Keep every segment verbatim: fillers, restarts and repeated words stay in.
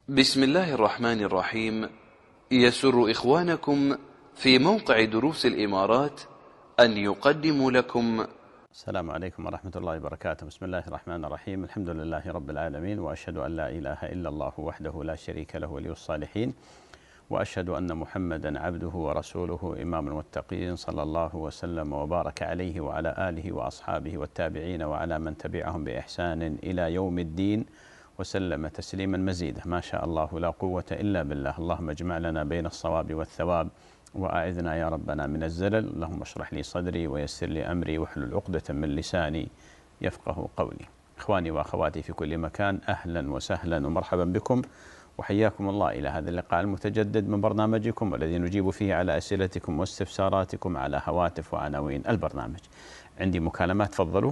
بسم الله الرحمن الرحيم. يسر إخوانكم في موقع دروس الإمارات أن يقدموا لكم. السلام عليكم ورحمة الله وبركاته. بسم الله الرحمن الرحيم. الحمد لله رب العالمين، وأشهد أن لا إله إلا الله وحده لا شريك له ولي الصالحين، وأشهد أن محمدا عبده ورسوله إمام المتقين، صلى الله وسلم وبارك عليه وعلى آله وأصحابه والتابعين وعلى من تبعهم بإحسان إلى يوم الدين، وسلم تسليما مزيدا. ما شاء الله لا قوة إلا بالله. اللهم اجمع لنا بين الصواب والثواب، وأعذنا يا ربنا من الزلل. اللهم اشرح لي صدري ويسر لي أمري واحلل عقدة من لساني يفقه قولي. إخواني وأخواتي في كل مكان، أهلا وسهلا ومرحبا بكم، وحياكم الله إلى هذا اللقاء المتجدد من برنامجكم، والذي نجيب فيه على أسئلتكم واستفساراتكم على هواتف وعناوين البرنامج. عندي مكالمات، تفضلوا.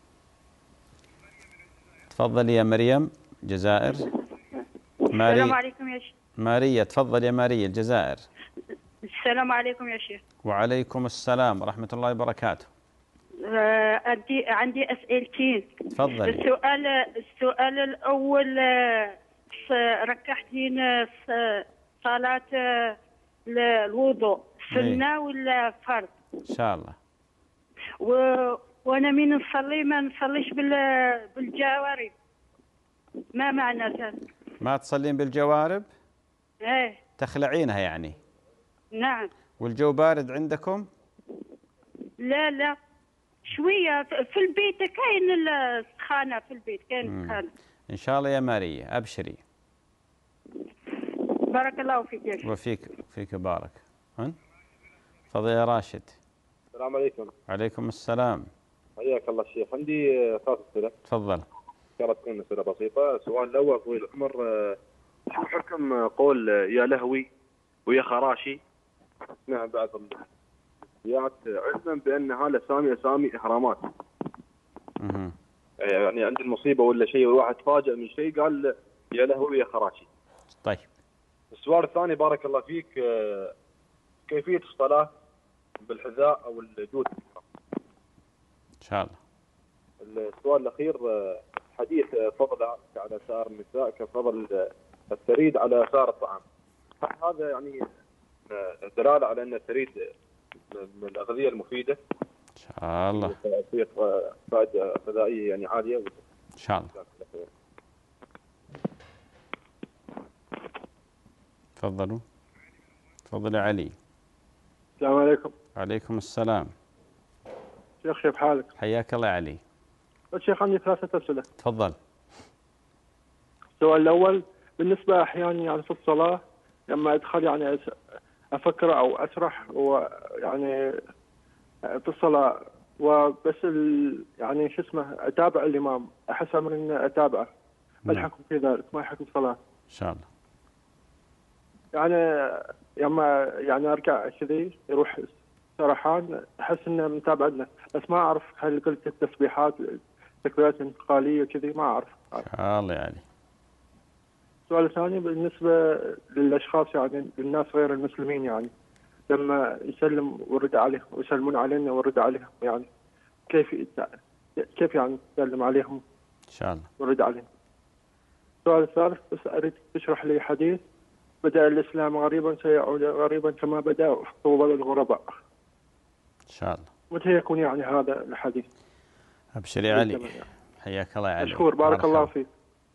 تفضلي يا مريم، جزائر. ماري. السلام عليكم يا شيخ. ماريا، تفضل يا ماريا، الجزائر. السلام عليكم يا شيخ. وعليكم السلام ورحمة الله وبركاته. آه، عندي عندي أسئلتين. تفضلي. السؤال السؤال الأول، آه، ركحتين صلاة آه، الوضوء سنة ولا فرض؟ إن شاء الله. و... وأنا من نصلي ما نصليش بال... بالجوارب. ما معنى ذلك؟ ما تصلين بالجوارب؟ ايه. تخلعينها يعني؟ نعم. والجو بارد عندكم؟ لا لا شوية في البيت كاين السخانة، في البيت كاين السخانة. إن شاء الله يا ماريا، أبشري. بارك الله فيك يا شيخ. وفيك فيك بارك. تفضل يا راشد. السلام عليكم. عليكم السلام. حياك الله شيخ. عندي ثلاث أسئلة. تفضل. إن شاء الله تكون أسئلة بسيطة. السؤال الأول طويل العمر، شو حكم قول يا لهوي ويا خراشي؟ نعم، بعض الجهات علما بأن هذا أسامي أسامي إحرامات. اها. يعني عند المصيبة ولا شيء، واحد تفاجأ من شيء قال يا لهوي يا خراشي. طيب. السؤال الثاني بارك الله فيك، كيفية الصلاة بالحذاء أو الجود؟ إن شاء الله. السؤال الأخير، حديث فضل على سائر النساء كفضل الثريد على سائر الطعام، هذا يعني دلالة على أن الثريد من الأغذية المفيدة؟ إن شاء الله. فيه فائدة غذائية يعني عالية. إن شاء الله. تفضلوا. تفضل يا علي. السلام عليكم. عليكم السلام. شيخ كيف حالك؟ حياك الله يا علي. الشيخ عندي ثلاثة أسئلة. تفضل. السؤال الأول، بالنسبة أحيانا يعني في الصلاة لما أدخل يعني أفكر أو أسرح ويعني في الصلاة، وبس يعني شو اسمه أتابع الإمام، أحس أمر إني أتابعه، ما الحكم في ذلك؟ ما حكم الصلاة؟ إن شاء الله. يعني لما يعني أركع كذي يروح سرحان، أحس إنه متابعنا، بس ما أعرف هل قلت التسبيحات التكبيرات الانتقالية كذي، ما أعرف. إن شاء الله يعني. السؤال الثاني بالنسبة للأشخاص يعني للناس غير المسلمين، يعني لما يسلم ورد عليهم ويسلمون علينا ورد عليهم، يعني كيف كيف يعني تسلم عليهم؟ إن شاء الله. ورد عليهم. السؤال الثالث، بس أريد تشرح لي حديث بدأ الإسلام غريبا سيعود غريبا كما بدأ طوبى للغرباء. إن شاء الله. متى يكون يعني هذا الحديث؟ أبشر يا علي. حياك الله يا علي. مشكور، بارك الله فيك.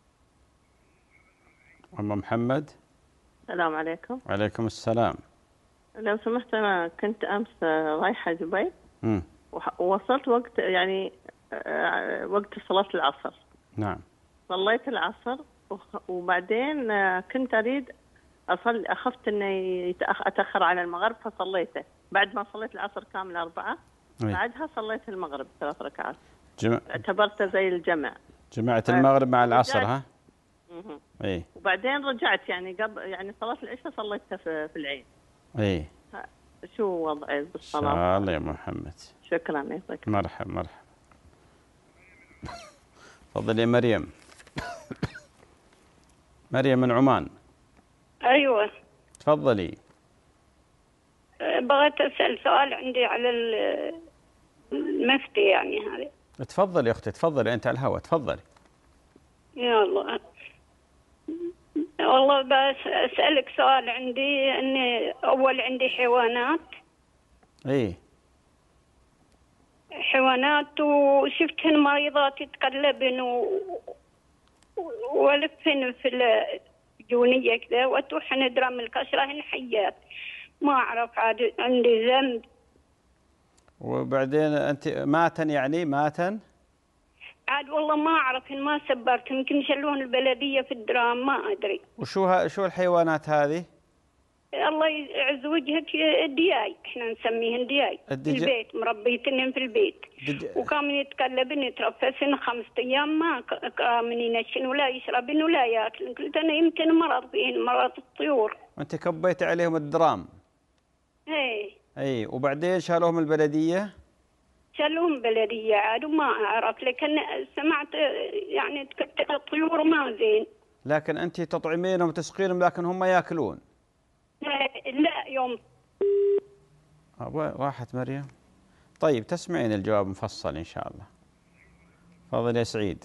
أم محمد. السلام عليكم. وعليكم السلام. لو سمحت، أنا كنت أمس رايحة دبي امم ووصلت وقت يعني وقت صلاة العصر. نعم. صليت العصر وبعدين كنت أريد أصلي، أخفت إني أتأخر على المغرب فصليته. بعد ما صليت العصر كامل أربعة، بعدها صليت المغرب ثلاث ركعات. جمع... اعتبرته زي الجمع. جمعت المغرب مع العصر ها؟ اها. اي. وبعدين رجعت يعني قبل يعني صلاة العشاء صليتها في, في العين. اي. شو وضعي بالصلاة؟ ان شاء الله يا محمد. شكرا يعطيك. مرحبا مرحبا. تفضل يا مريم. مريم من عمان. ايوه تفضلي. بغيت اسال سؤال عندي على المفتي يعني هذه. تفضلي يا اختي، تفضلي، انت على الهواء، تفضلي. يا الله. والله بس أسألك سؤال. عندي أني أول عندي حيوانات. إيه حيوانات وشفتهن مريضات يتقلبن و... والفهن في الجونية كذا وأتوحن درام الكسرة هن حيات. ما أعرف عاد عندي ذنب. وبعدين أنت ماتن يعني ماتن؟ عاد والله ما أعرف، ما سبرت، يمكن شلون البلدية في الدرام ما أدري. وشو ها شو الحيوانات هذه؟ الله يعز وجهك. الدياي احنا نسميهن دياي. الدج... في البيت مربيتنهم في البيت. دج... وكانوا يتقلبن يترفسن خمسة أيام ما كانوا ينشن ولا يشربن ولا ياكلن. قلت أنا يمكن مرض فيهن، مرض الطيور. أنت كبيت عليهم الدرام؟ ايه. اي وبعدين شالوهم البلدية؟ شالوهم بلدية عاد وما أعرف، لكن سمعت يعني تكتل الطيور ما زين. لكن أنت تطعمينهم وتسقينهم لكن هم ياكلون؟ لا يوم. راحت مريم. طيب تسمعين الجواب مفصل إن شاء الله. تفضل يا سعيد.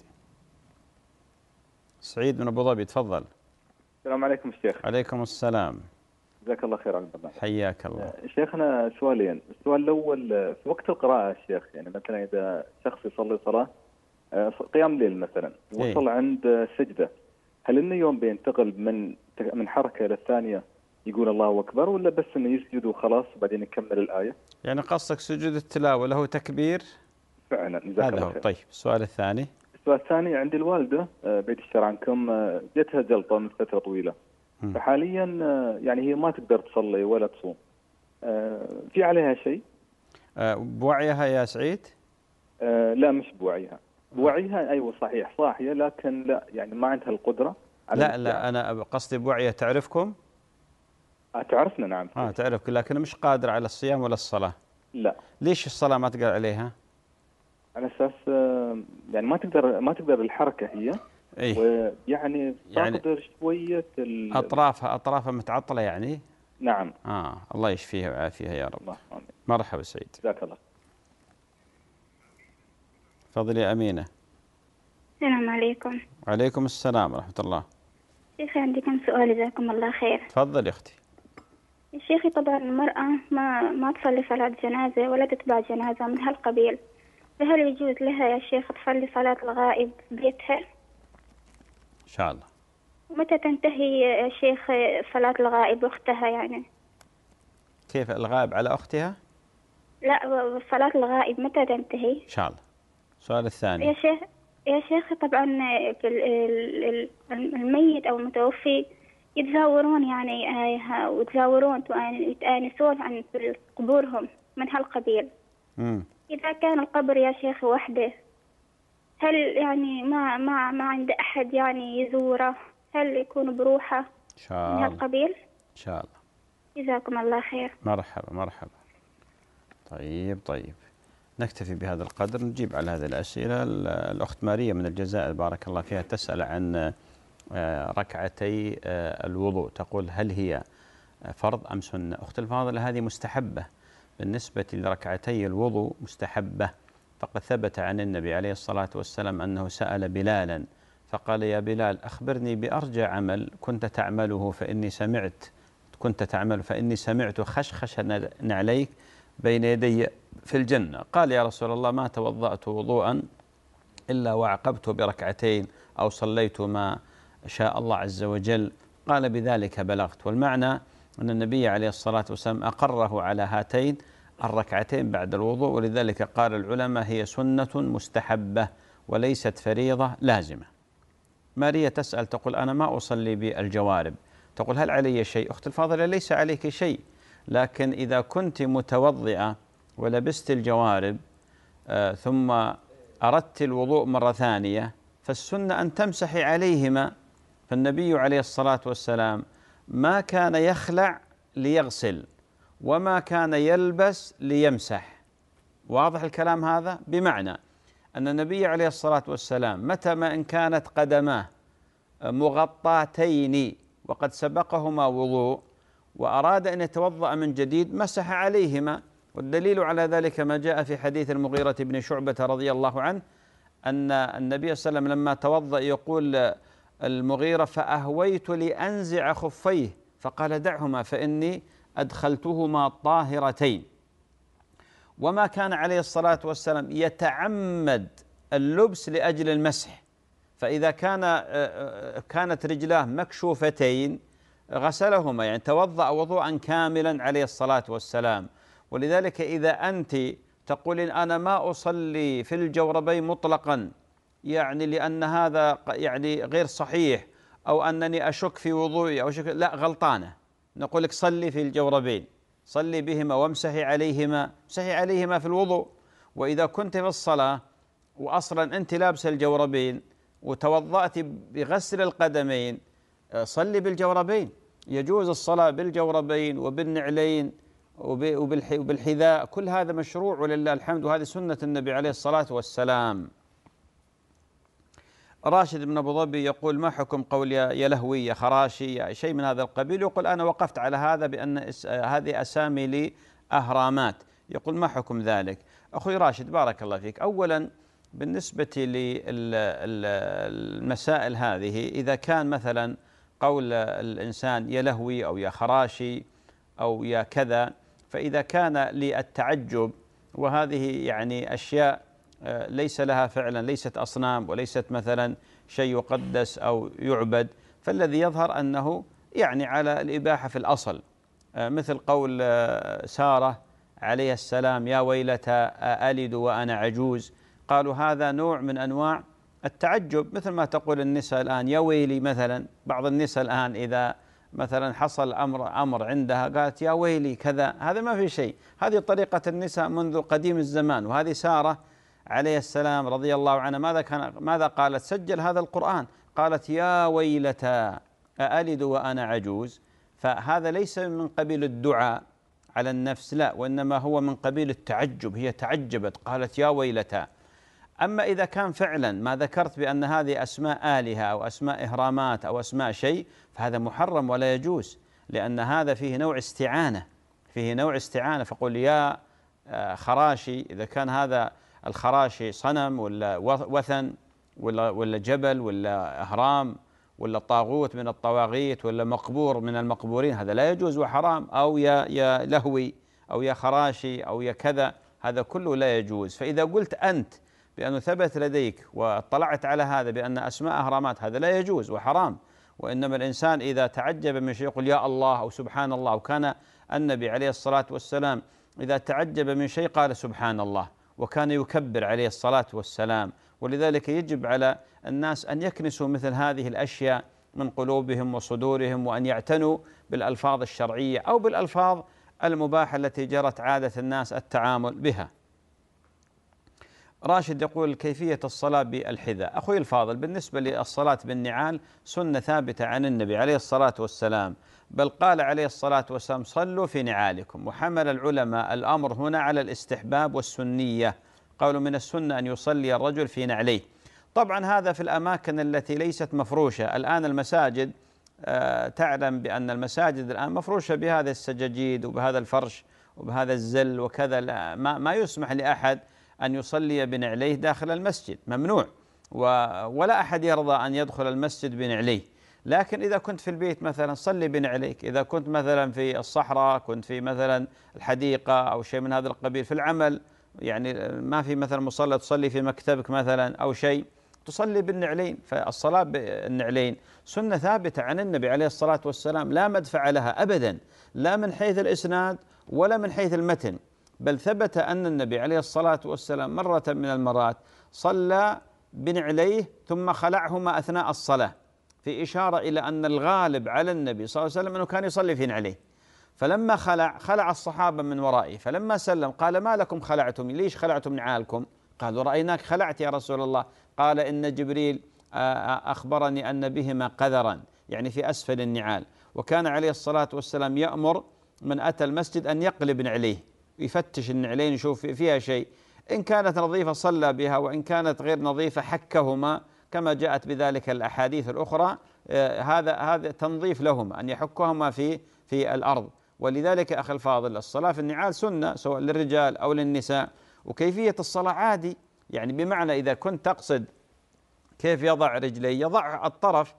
سعيد من أبو ظبي تفضل. السلام عليكم الشيخ. عليكم السلام. جزاك الله خير على البرنامج. حياك الله. شيخنا سؤالين. السؤال الأول في وقت القراءة الشيخ، يعني مثلا إذا شخص يصلي صلاة قيام ليل مثلا وصل إيه؟ عند سجدة، هل إنه يوم بينتقل من من حركة للثانية يقول الله أكبر، ولا بس إنه يسجد وخلاص وبعدين يكمل الآية؟ يعني قصدك سجود التلاوة له تكبير؟ فعلا جزاك الله خير. طيب السؤال الثاني. السؤال الثاني عندي الوالدة بيت الشر عنكم جتها جلطة من فترة طويلة، م. فحاليا يعني هي ما تقدر تصلي ولا تصوم، في عليها شيء؟ بوعيها يا سعيد؟ لا مش بوعيها. بوعيها أيوة صحيح صاحية، لكن لا يعني ما عندها القدرة على لا لا أنا قصدي بوعيها. تعرفكم؟ تعرفنا نعم. آه تعرفك لكن مش قادر على الصيام ولا الصلاة؟ لا. ليش الصلاة ما تقدر عليها؟ على أساس يعني ما تقدر ما تقدر الحركة هي. إيه؟ ويعني يعني تقدر شوية أطرافها أطرافها متعطلة يعني؟ نعم. آه الله يشفيها ويعافيها يا رب. الله آمين. مرحبا سعيد. جزاك الله. تفضلي يا أمينة. السلام عليكم. وعليكم السلام ورحمة الله. شيخي عندي كم سؤال جزاكم الله خير. تفضل يا أختي. شيخي طبعا المرأة ما ما تصلي صلاة جنازة ولا تتبع جنازة من هالقبيل، فهل يجوز لها يا شيخ تصلي صلاة الغائب في بيتها؟ إن شاء الله. ومتى تنتهي يا شيخ صلاة الغائب أختها يعني؟ كيف الغائب على أختها؟ لا صلاة الغائب متى تنتهي؟ إن شاء الله. السؤال الثاني. يا شيخ يا شيخ طبعا الميت أو المتوفي يتزاورون يعني ويتزاورون ويتآنسون عن قبورهم من هالقبيل. مم. إذا كان القبر يا شيخ وحده، هل يعني ما ما ما عنده أحد يعني يزوره، هل يكون بروحه إن شاء الله من هالقبيل؟ إن شاء الله. جزاكم الله خير. مرحبا مرحبا. طيب طيب نكتفي بهذا القدر. نجيب على هذه الأسئلة. الأخت ماريا من الجزائر بارك الله فيها تسأل عن ركعتي الوضوء، تقول هل هي فرض أم سنة؟ أخت الفاضلة هذه مستحبة بالنسبة لركعتي الوضوء، مستحبة. فقد ثبت عن النبي عليه الصلاة والسلام أنه سأل بلالا فقال يا بلال أخبرني بأرجى عمل كنت تعمله فإني سمعت كنت تعمل فإني سمعت خشخش نعليك بين يدي في الجنة. قال يا رسول الله ما توضأت وضوءا إلا وعقبت بركعتين أو صليت ما شاء الله عز وجل. قال بذلك بلغت. والمعنى أن النبي عليه الصلاة والسلام أقره على هاتين الركعتين بعد الوضوء، ولذلك قال العلماء هي سنة مستحبة وليست فريضة لازمة. ماريا تسأل تقول أنا ما أصلي بالجوارب، تقول هل علي شيء؟ أخت الفاضلة ليس عليك شيء، لكن إذا كنت متوضئة ولبست الجوارب آه ثم أردت الوضوء مرة ثانية فالسنة أن تمسحي عليهما. فالنبي عليه الصلاة والسلام ما كان يخلع ليغسل وما كان يلبس ليمسح. واضح الكلام هذا؟ بمعنى أن النبي عليه الصلاة والسلام متى ما إن كانت قدماه مغطاتين وقد سبقهما وضوء وأراد أن يتوضأ من جديد مسح عليهما. والدليل على ذلك ما جاء في حديث المغيرة بن شعبة رضي الله عنه أن النبي صلى الله عليه وسلم لما توضأ يقول المغيرة فأهويت لأنزع خفيه فقال دعهما فإني أدخلتهما طاهرتين. وما كان عليه الصلاة والسلام يتعمد اللبس لأجل المسح، فإذا كان كانت رجلاه مكشوفتين غسلهما، يعني توضأ وضوءا كاملا عليه الصلاة والسلام. ولذلك إذا أنت تقولين أنا ما أصلي في الجوربين مطلقا يعني لأن هذا يعني غير صحيح أو أنني أشك في وضوئي أو شك، لا، غلطانة. نقول لك صلي في الجوربين، صلي بهما وامسحي عليهما، امسحي عليهما في الوضوء. وإذا كنت في الصلاة وأصلا أنت لابس الجوربين وتوضأت بغسل القدمين صلي بالجوربين، يجوز الصلاة بالجوربين وبالنعلين وبالحذاء، كل هذا مشروع ولله الحمد، وهذه سنة النبي عليه الصلاة والسلام. راشد بن أبو ظبي يقول ما حكم قول يا لهوي يا خراشي يا شيء من هذا القبيل؟ يقول أنا وقفت على هذا بأن هذه أسامي لأهرامات، يقول ما حكم ذلك؟ أخوي راشد بارك الله فيك، أولا بالنسبة للمسائل هذه إذا كان مثلا قول الإنسان يا لهوي أو يا خراشي أو يا كذا، فإذا كان للتعجب وهذه يعني أشياء ليس لها فعلا، ليست أصنام وليست مثلا شيء يقدس أو يعبد، فالذي يظهر أنه يعني على الإباحة في الأصل، مثل قول سارة عليه السلام يا ويلتى ألد وأنا عجوز، قالوا هذا نوع من أنواع التعجب، مثل ما تقول النساء الآن يا ويلي مثلا. بعض النساء الآن إذا مثلا حصل أمر أمر عندها قالت يا ويلي كذا، هذا ما في شيء، هذه طريقة النساء منذ قديم الزمان. وهذه سارة عليه السلام رضي الله عنها ماذا كان ماذا قالت؟ سجل هذا القرآن، قالت يا ويلتى أألد وأنا عجوز. فهذا ليس من قبيل الدعاء على النفس، لا، وإنما هو من قبيل التعجب، هي تعجبت قالت يا ويلتى. أما إذا كان فعلا ما ذكرت بأن هذه أسماء آلهة أو أسماء إهرامات أو أسماء شيء، فهذا محرم ولا يجوز، لأن هذا فيه نوع استعانة، فيه نوع استعانة. فقل يا خراشي، إذا كان هذا الخراشي صنم ولا وثن ولا ولا جبل ولا أهرام ولا طاغوت من الطواغيت ولا مقبور من المقبورين، هذا لا يجوز وحرام. أو يا يا لهوي أو يا خراشي أو يا كذا، هذا كله لا يجوز. فإذا قلت أنت بأنه ثبت لديك واطلعت على هذا بأن أسماء أهرامات، هذا لا يجوز وحرام. وإنما الإنسان إذا تعجب من شيء يقول يا الله أو سبحان الله. وكان النبي عليه الصلاة والسلام إذا تعجب من شيء قال سبحان الله، وكان يكبر عليه الصلاة والسلام. ولذلك يجب على الناس أن يكنسوا مثل هذه الأشياء من قلوبهم وصدورهم، وأن يعتنوا بالألفاظ الشرعية أو بالألفاظ المباحة التي جرت عادة الناس التعامل بها. راشد يقول كيفية الصلاة بالحذاء؟ أخوي الفاضل، بالنسبة للصلاة بالنعال سنة ثابتة عن النبي عليه الصلاة والسلام، بل قال عليه الصلاة والسلام صلوا في نعالكم. وحمل العلماء الأمر هنا على الاستحباب والسنية، قالوا من السنة أن يصلي الرجل في نعليه. طبعا هذا في الأماكن التي ليست مفروشة. الآن المساجد آه تعلم بأن المساجد الآن مفروشة بهذا السجاجيد وبهذا الفرش وبهذا الزل وكذا، ما, ما يسمح لأحد أن يصلي بنعليه داخل المسجد، ممنوع، ولا أحد يرضى أن يدخل المسجد بنعليه. لكن إذا كنت في البيت مثلا صلي بنعليك، إذا كنت مثلا في الصحراء، كنت في مثلا الحديقة أو شيء من هذا القبيل، في العمل يعني ما في مثلا مصلى تصلي في مكتبك مثلا أو شيء، تصلي بالنعلين. فالصلاة بالنعلين سنة ثابتة عن النبي عليه الصلاة والسلام، لا مدفع لها أبدا، لا من حيث الإسناد ولا من حيث المتن، بل ثبت أن النبي عليه الصلاة والسلام مرة من المرات صلى بنعليه ثم خلعهما أثناء الصلاة، في إشارة إلى أن الغالب على النبي صلى الله عليه وسلم أنه كان يصلي في نعليه. فلما خلع خلع الصحابة من ورائه، فلما سلم قال ما لكم خلعتم؟ ليش خلعتم نعالكم؟ قالوا رأيناك خلعت يا رسول الله. قال إن جبريل أخبرني أن بهما قذرا، يعني في أسفل النعال، وكان عليه الصلاة والسلام يأمر من أتى المسجد أن يقلب نعليه، يفتش النعلين يشوف فيها شيء، إن كانت نظيفة صلى بها، وإن كانت غير نظيفة حكهما كما جاءت بذلك الأحاديث الأخرى. هذا هذا تنظيف لهما، أن يحكهما في في الأرض. ولذلك أخي الفاضل الصلاة في النعال سنة سواء للرجال أو للنساء. وكيفية الصلاة عادي، يعني بمعنى إذا كنت تقصد كيف يضع رجليه، يضع الطرف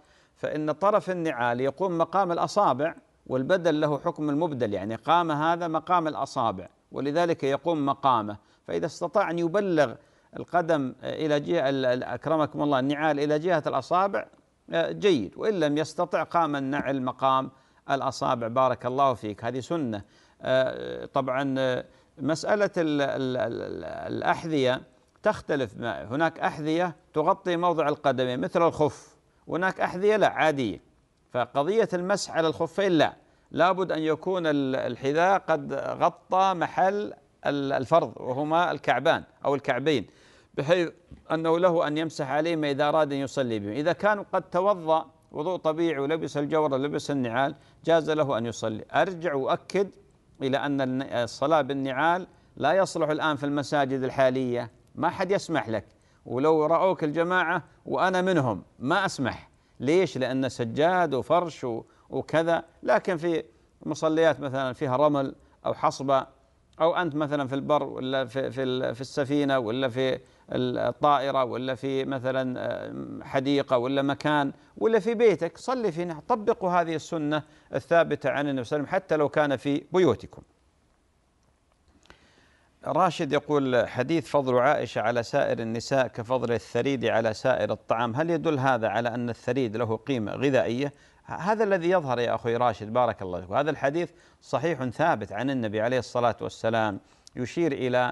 فإن طرف النعال يقوم مقام الأصابع، والبدل له حكم المبدل، يعني قام هذا مقام الأصابع ولذلك يقوم مقامه. فإذا استطاع أن يبلغ القدم إلى جهة أكرمكم الله النعال إلى جهة الأصابع جيد، وإن لم يستطع قام النعل مقام الأصابع. بارك الله فيك، هذه سنة. طبعا مسألة الأحذية تختلف، هناك أحذية تغطي موضع القدمين مثل الخف، وهناك أحذية لا عادية. فقضية المسح على الخفين لا، لابد أن يكون الحذاء قد غطى محل الفرض وهما الكعبان أو الكعبين، بحيث أنه له أن يمسح عليهما إذا أراد أن يصلي بهم. إذا كان قد توضأ وضوء طبيعي ولبس الجورة ولبس النعال جاز له أن يصلي. أرجع وأكد إلى أن الصلاة بالنعال لا يصلح الآن في المساجد الحالية، ما حد يسمح لك، ولو رأوك الجماعة وأنا منهم ما أسمح. ليش؟ لأن سجاد وفرش وكذا. لكن في مصليات مثلا فيها رمل أو حصبة، أو أنت مثلا في البر ولا في في في السفينة ولا في الطائرة ولا في مثلا حديقة ولا مكان ولا في بيتك، صلي فينا. طبقوا هذه السنة الثابتة عن النبي صلى الله عليه وسلم حتى لو كان في بيوتكم. راشد يقول: حديث فضل عائشة على سائر النساء كفضل الثريد على سائر الطعام، هل يدل هذا على أن الثريد له قيمة غذائية؟ هذا الذي يظهر يا أخي راشد، بارك الله فيك. وهذا الحديث صحيح ثابت عن النبي عليه الصلاة والسلام، يشير إلى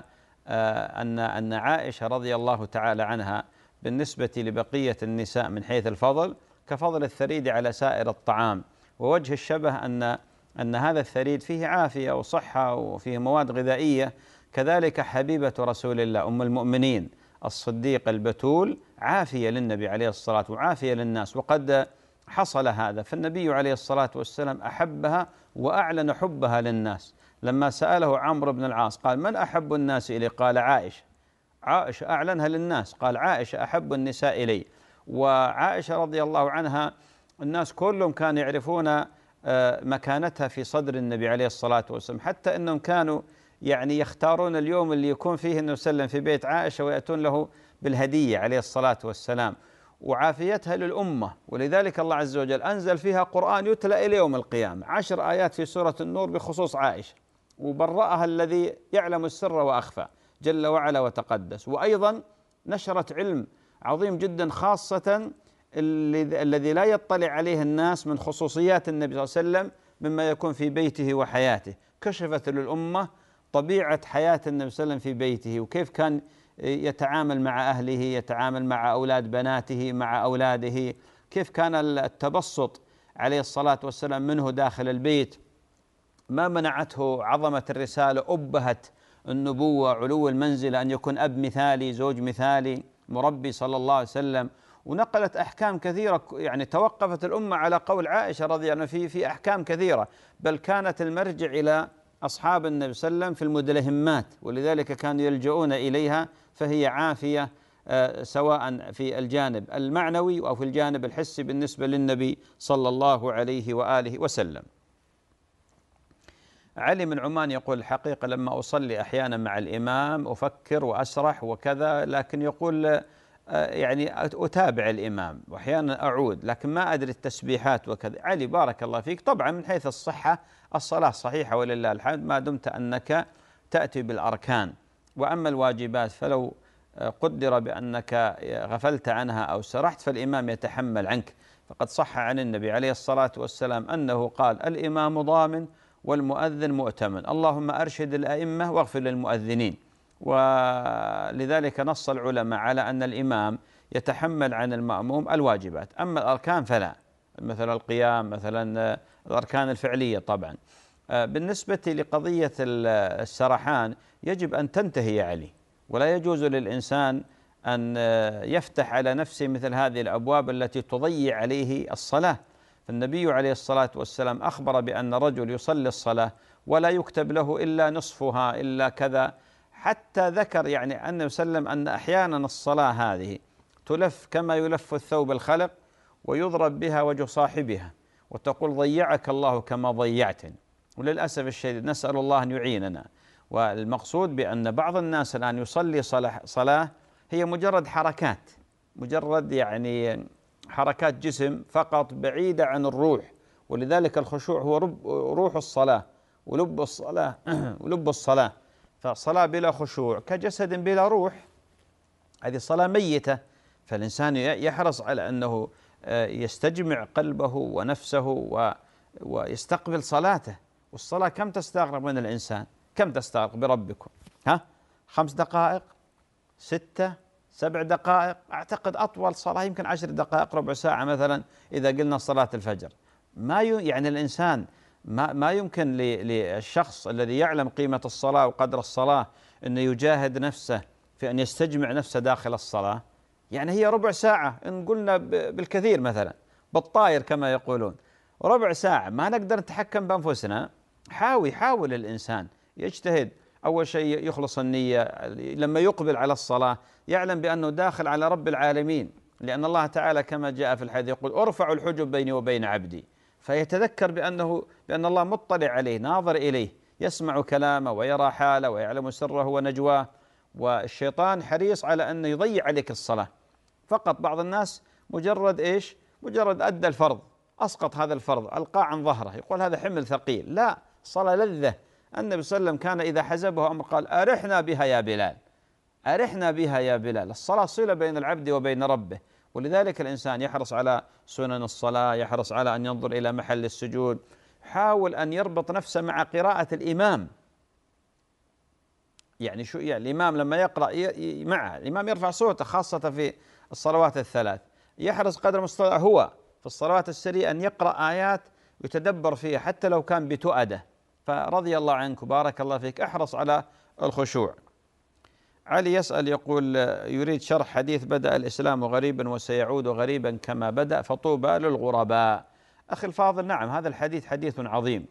أن أن عائشة رضي الله تعالى عنها بالنسبة لبقية النساء من حيث الفضل كفضل الثريد على سائر الطعام. ووجه الشبه أن أن هذا الثريد فيه عافية وصحة وفيه مواد غذائية. كذلك حبيبة رسول الله أم المؤمنين الصديق البتول عافية للنبي عليه الصلاة وعافية للناس، وقد حصل هذا. فالنبي عليه الصلاة والسلام أحبها وأعلن حبها للناس. لما سأله عمرو بن العاص قال: من أحب الناس إلي؟ قال: عائشة. عائشة أعلنها للناس، قال: عائشة أحب النساء إلي. وعائشة رضي الله عنها الناس كلهم كانوا يعرفون مكانتها في صدر النبي عليه الصلاة والسلام، حتى أنهم كانوا يعني يختارون اليوم اللي يكون فيه النبي صلى الله عليه وسلم في بيت عائشة ويأتون له بالهدية عليه الصلاة والسلام. وعافيتها للأمة، ولذلك الله عز وجل أنزل فيها قرآن يتلى إلى يوم القيامة، عشر آيات في سورة النور بخصوص عائشة، وبرأها الذي يعلم السر وأخفى جل وعلا وتقدس. وأيضا نشرت علم عظيم جدا خاصة الذي لا يطلع عليه الناس من خصوصيات النبي صلى الله عليه وسلم مما يكون في بيته وحياته. كشفت للأمة طبيعة حياة النبي صلى الله عليه وسلم في بيته، وكيف كان يتعامل مع أهله، يتعامل مع أولاد بناته، مع أولاده، كيف كان التبسط عليه الصلاة والسلام منه داخل البيت. ما منعته عظمة الرسالة، أبهت النبوة، علو المنزلة، أن يكون أب مثالي، زوج مثالي، مربي صلى الله عليه وسلم. ونقلت أحكام كثيرة، يعني توقفت الأمة على قول عائشة رضي الله عنها في في أحكام كثيرة، بل كانت المرجع إلى أصحاب النبي صلى الله عليه وسلم في المدلهمات، ولذلك كانوا يلجؤون إليها، فهي عافية سواء في الجانب المعنوي أو في الجانب الحسي بالنسبة للنبي صلى الله عليه وآله وسلم. علي من عمان يقول: الحقيقة لما أصلي أحيانا مع الإمام أفكر وأسرح وكذا، لكن يقول يعني أتابع الإمام وأحيانا أعود، لكن ما أدري التسبيحات وكذا. علي بارك الله فيك، طبعا من حيث الصحة الصلاة صحيحة ولله الحمد ما دمت أنك تأتي بالأركان. وأما الواجبات فلو قدر بأنك غفلت عنها أو سرحت فالإمام يتحمل عنك. فقد صح عن النبي عليه الصلاة والسلام أنه قال: الإمام ضامن والمؤذن مؤتمن، اللهم أرشد الأئمة واغفر للمؤذنين. ولذلك نص العلماء على أن الإمام يتحمل عن المأموم الواجبات، أما الأركان فلا، مثل القيام، مثلا الأركان الفعلية. طبعا بالنسبة لقضية السرحان يجب أن تنتهي يا علي، ولا يجوز للإنسان أن يفتح على نفسه مثل هذه الأبواب التي تضيع عليه الصلاة. فالنبي عليه الصلاة والسلام أخبر بأن رجل يصلي الصلاة ولا يكتب له إلا نصفها إلا كذا، حتى ذكر يعني أنه سلم أن أحيانا الصلاة هذه تلف كما يلف الثوب الخلق ويضرب بها وجه صاحبها، وتقول: ضيعك الله كما ضيعتني. وللأسف الشديد نسأل الله أن يعيننا. والمقصود بأن بعض الناس الآن يصلي صلاة هي مجرد حركات، مجرد يعني حركات جسم فقط بعيدة عن الروح، ولذلك الخشوع هو روح الصلاة ولب الصلاة ولب الصلاة. فالصلاة بلا خشوع كجسد بلا روح، هذه صلاة ميتة. فالإنسان يحرص على أنه يستجمع قلبه ونفسه ويستقبل صلاته. والصلاة كم تستغرق من الإنسان؟ كم تستغرق بربكم؟ ها؟ خمس دقائق؟ ستة؟ سبع دقائق؟ أعتقد أطول صلاة يمكن عشر دقائق، ربع ساعة مثلا إذا قلنا صلاة الفجر. ما يعني الإنسان ما ما يمكن للشخص الذي يعلم قيمة الصلاة وقدر الصلاة أنه يجاهد نفسه في أن يستجمع نفسه داخل الصلاة. يعني هي ربع ساعة إن قلنا بالكثير مثلا، بالطاير كما يقولون، ربع ساعة ما نقدر نتحكم بأنفسنا. حاول حاول الإنسان يجتهد. أول شيء يخلص النية، لما يقبل على الصلاة يعلم بأنه داخل على رب العالمين، لأن الله تعالى كما جاء في الحديث يقول أرفع الحجب بيني وبين عبدي. فيتذكر بأنه بأن الله مطلع عليه، ناظر إليه، يسمع كلامه ويرى حاله ويعلم سره ونجواه. والشيطان حريص على أن يضيع عليك الصلاة. فقط بعض الناس مجرد إيش؟ مجرد أدى الفرض، أسقط هذا الفرض، ألقاه عن ظهره، يقول هذا حمل ثقيل. لا، الصلاة لذة. النبي صلى الله عليه وسلم كان إذا حزبه أمر قال أرحنا بها يا بلال، أرحنا بها يا بلال. الصلاة صلة بين العبد وبين ربه، ولذلك الإنسان يحرص على سنن الصلاة، يحرص على أن ينظر إلى محل السجود، حاول أن يربط نفسه مع قراءة الإمام. يعني شو يعني الإمام لما يقرأ معه، الإمام يرفع صوته خاصة في الصلوات الثلاث، يحرص قدر المستطاع هو في الصلوات السرية أن يقرأ آيات يتدبر فيها حتى لو كان بتؤدة. فرضي الله عنك وبارك الله فيك، احرص على الخشوع. علي يسأل يقول يريد شرح حديث بدأ الإسلام غريبا وسيعود غريبا كما بدأ فطوبى للغرباء. أخي الفاضل، نعم هذا الحديث حديث عظيم،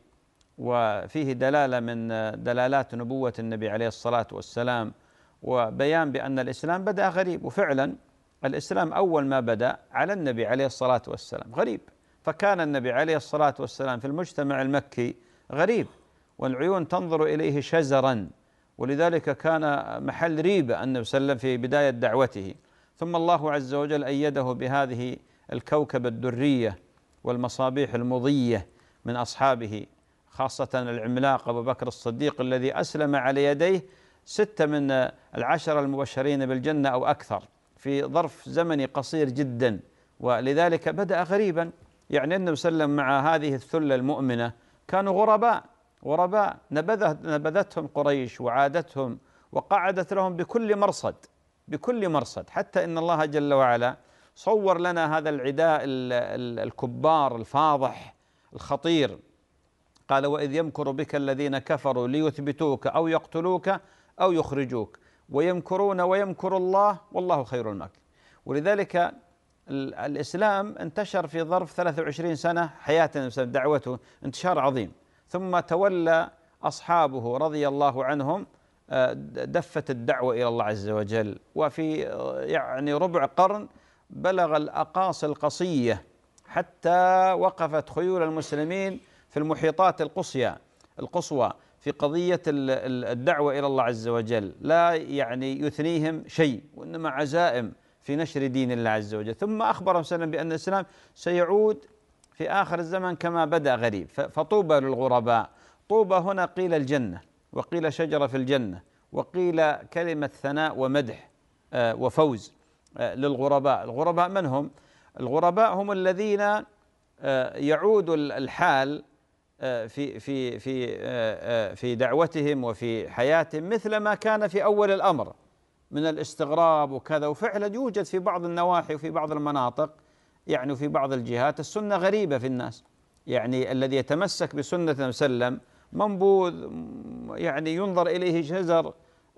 وفيه دلالة من دلالات نبوة النبي عليه الصلاة والسلام، وبيان بأن الإسلام بدأ غريب. وفعلا الإسلام أول ما بدأ على النبي عليه الصلاة والسلام غريب، فكان النبي عليه الصلاة والسلام في المجتمع المكي غريب، والعيون تنظر إليه شزرا، ولذلك كان محل ريبة النبي صلى الله عليه وسلم في بداية دعوته. ثم الله عز وجل أيده بهذه الكوكب الدرية والمصابيح المضية من أصحابه، خاصة العملاق أبو بكر الصديق الذي أسلم على يديه ستة من العشرة المبشرين بالجنة أو أكثر في ظرف زمني قصير جدا، ولذلك بدأ غريبا. يعني النبي صلى الله عليه وسلم مع هذه الثلة المؤمنة كانوا غرباء غرباء نبذتهم قريش وعادتهم وقعدت لهم بكل مرصد بكل مرصد، حتى إن الله جل وعلا صور لنا هذا العداء الكبار الفاضح الخطير. قال وإذ يمكر بك الذين كفروا ليثبتوك أو يقتلوك أو يخرجوك ويمكرون ويمكر الله والله خير الماكرين. ولذلك الإسلام انتشر في ظرف ثلاثة وعشرين سنة حياة دعوته انتشار عظيم، ثم تولى أصحابه رضي الله عنهم دفة الدعوة إلى الله عز وجل، وفي يعني ربع قرن بلغ الأقاصي القصية حتى وقفت خيول المسلمين في المحيطات القصيى القصوى في قضية الدعوة إلى الله عز وجل، لا يعني يثنيهم شيء وإنما عزائم في نشر دين الله عز وجل. ثم أخبر صلى الله عليه وسلم بأن الإسلام سيعود في آخر الزمن كما بدأ غريب، فطوبى للغرباء. طوبى هنا قيل الجنة، وقيل شجرة في الجنة، وقيل كلمة ثناء ومدح وفوز للغرباء. الغرباء من هم؟ الغرباء هم الذين يعود الحال في في في في دعوتهم وفي حياتهم مثل ما كان في أول الأمر من الاستغراب وكذا. وفعلا يوجد في بعض النواحي وفي بعض المناطق يعني في بعض الجهات السنة غريبة في الناس، يعني الذي يتمسك بسنة النبي صلى الله عليه وسلم منبوذ، يعني ينظر إليه شزر،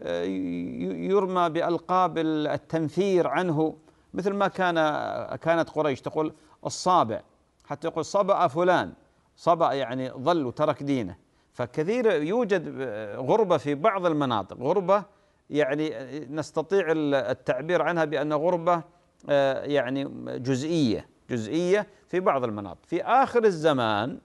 يرمى بألقاب التنفير عنه، مثل ما كان كانت قريش تقول الصابع، حتى يقول صبأ فلان، صبأ يعني ضل وترك دينه. فكثير يوجد غربة في بعض المناطق، غربة يعني نستطيع التعبير عنها بأن غربة يعني جزئية جزئية في بعض المناطق. في آخر الزمان